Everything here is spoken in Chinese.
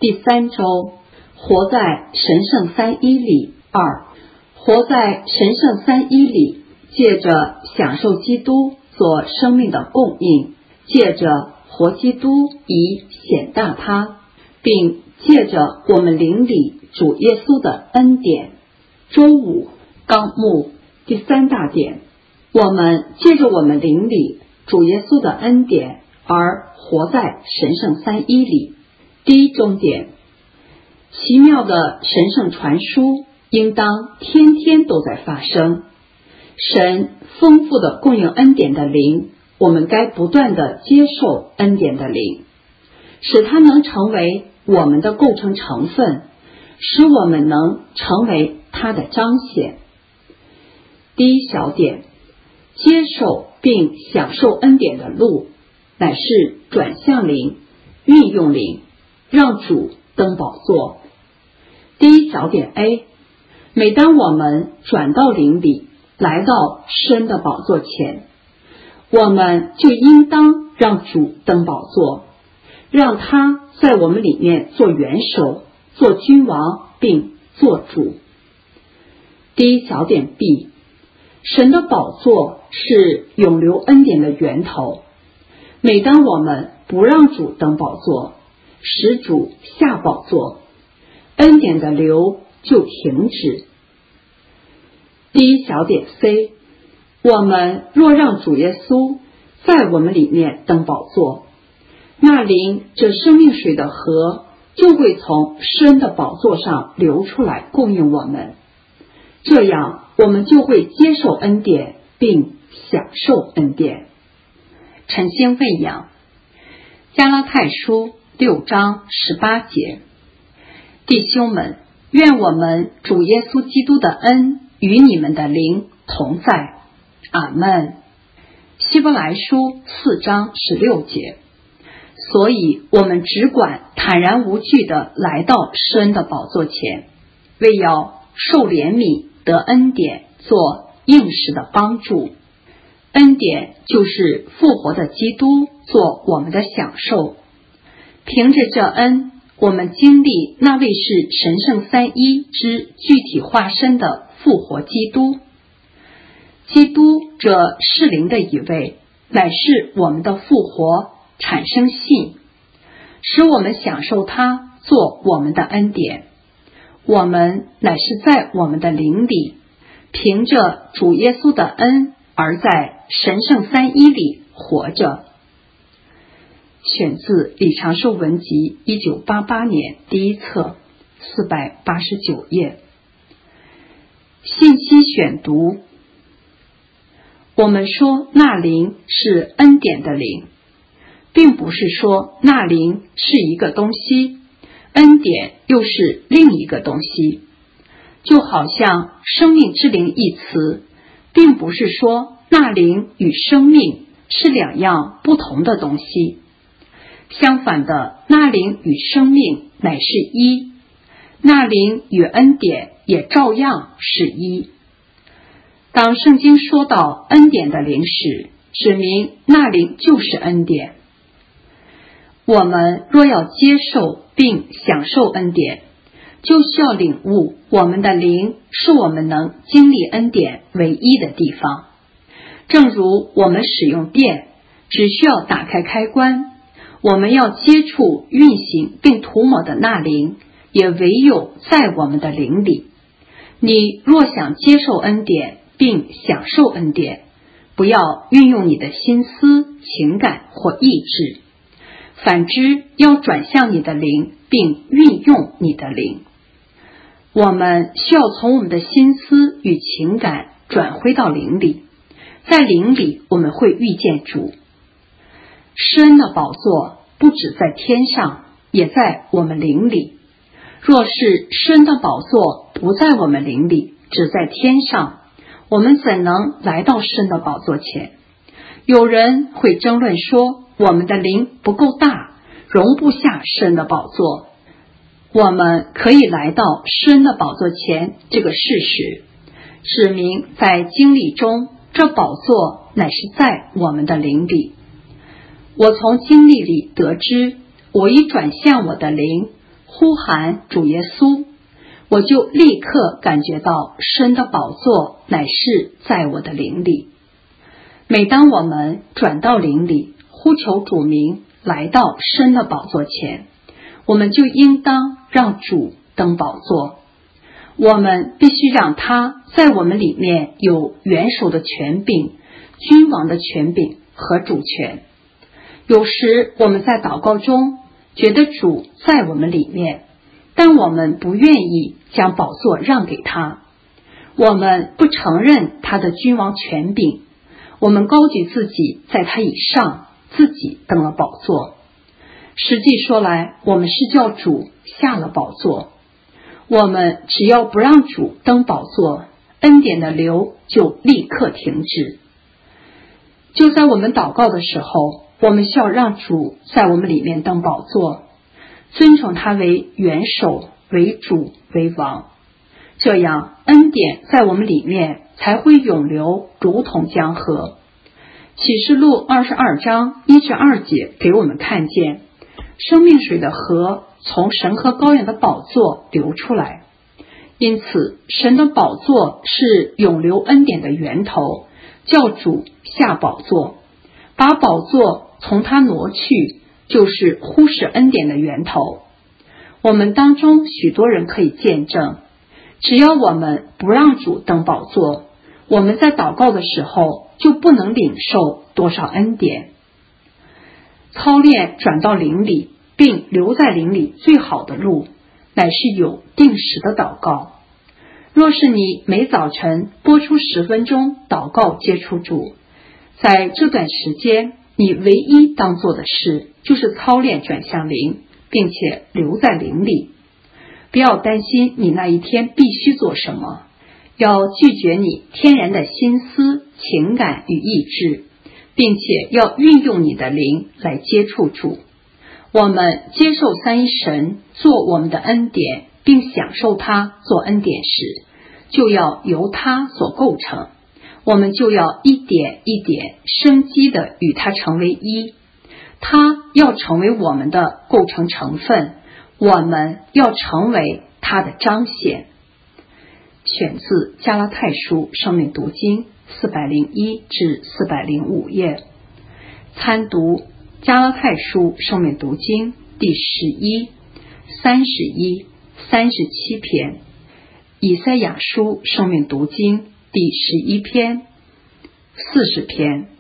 第3周，活在神圣三一里2。活在神圣三一里，借着享受基督做生命的供应，借着活基督以显大他，并借着我们灵里主耶稣的恩典。周5纲目第3大点，我们借着我们灵里主耶稣的恩典而活在神圣三一里。第1中点，奇妙的神圣传输应当天天都在发生。神丰富的供应恩典的灵，我们该不断的接受恩典的灵，使它能成为我们的构成成分，使我们能成为它的彰显。第1小点，接受并享受恩典的路，乃是转向灵，运用灵，让主登宝座。第1小点 A， 每当我们转到灵里，来到神的宝座前，我们就应当让主登宝座，让他在我们里面做元首，做君王，并做主。第1小点 B， 神的宝座是永流恩典的源头。每当我们不让主登宝座，使主下宝座，恩典的流就停止。第1小点 C， 我们若让主耶稣在我们里面登宝座，那灵这生命水的河就会从神的宝座上流出来供应我们，这样我们就会接受恩典并享受恩典。晨星喂养，加拉太书6章18节，弟兄们，愿我们主耶稣基督的恩与你们的灵同在。阿们。希伯来书4章16节，所以我们只管坦然无惧地来到施恩的宝座前，为要受怜悯得恩典，做应时的帮助。恩典就是复活的基督做我们的享受。凭着这恩，我们经历那位是神圣三一之具体化身的复活基督。基督这是灵的一位，乃是我们的复活产生信，使我们享受他做我们的恩典。我们乃是在我们的灵里，凭着主耶稣的恩而在神圣三一里活着。选自李长寿文集1988年第1册489页。信息选读，我们说那灵是恩典的灵，并不是说那灵是一个东西，恩典又是另一个东西。就好像生命之灵一词，并不是说那灵与生命是2样不同的东西。相反的，那灵与生命乃是一，那灵与恩典也照样是一。当圣经说到恩典的灵时，指明那灵就是恩典。我们若要接受并享受恩典，就需要领悟我们的灵是我们能经历恩典唯一的地方。正如我们使用电，只需要打开开关，我们要接触运行并涂抹的那灵，也唯有在我们的灵里。你若想接受恩典并享受恩典，不要运用你的心思、情感或意志，反之要转向你的灵并运用你的灵。我们需要从我们的心思与情感转回到灵里，在灵里我们会遇见主。施恩的宝座不只在天上，也在我们灵里。若是施恩的宝座不在我们灵里，只在天上，我们怎能来到施恩的宝座前？有人会争论说，我们的灵不够大，容不下施恩的宝座。我们可以来到施恩的宝座前这个事实，指明在经历中，这宝座乃是在我们的灵里。我从经历里得知，我一转向我的灵， 呼喊主耶稣，我就立刻感觉到神的宝座乃是在我的灵里。每当我们转到灵里，呼求主名，来到神的宝座前，我们就应当让主登宝座。我们必须让他在我们里面有元首的权柄、君王的权柄和主权。有时我们在祷告中觉得主在我们里面，但我们不愿意将宝座让给他，我们不承认他的君王权柄，我们高举自己在他以上，自己登了宝座。实际说来，我们是叫主下了宝座。我们只要不让主登宝座，恩典的流就立刻停止。就在我们祷告的时候，我们需要让主在我们里面登宝座，尊崇他为元首、为主、为王，这样恩典在我们里面才会涌流，如同江河。启示录22章1至2节给我们看见，生命水的河从神和羔羊的宝座流出来。因此，神的宝座是涌流恩典的源头，叫主下宝座，把宝座从他挪去，就是忽视恩典的源头。我们当中许多人可以见证，只要我们不让主登宝座，我们在祷告的时候就不能领受多少恩典。操练转到灵里并留在灵里最好的路，乃是有定时的祷告。若是你每早晨拨出10分钟祷告接触主，在这段时间你唯一当做的事就是操练转向灵，并且留在灵里。不要担心你那一天必须做什么，要拒绝你天然的心思、情感与意志，并且要运用你的灵来接触主。我们接受三一神做我们的恩典，并享受他做恩典时，就要由他所构成，我们就要一点一点生机的与他成为一，他要成为我们的构成成分，我们要成为他的彰显。选自加拉太书生命读经401至405页，参读加拉太书生命读经第11、31、37篇，以赛亚书生命读经第11篇、40篇。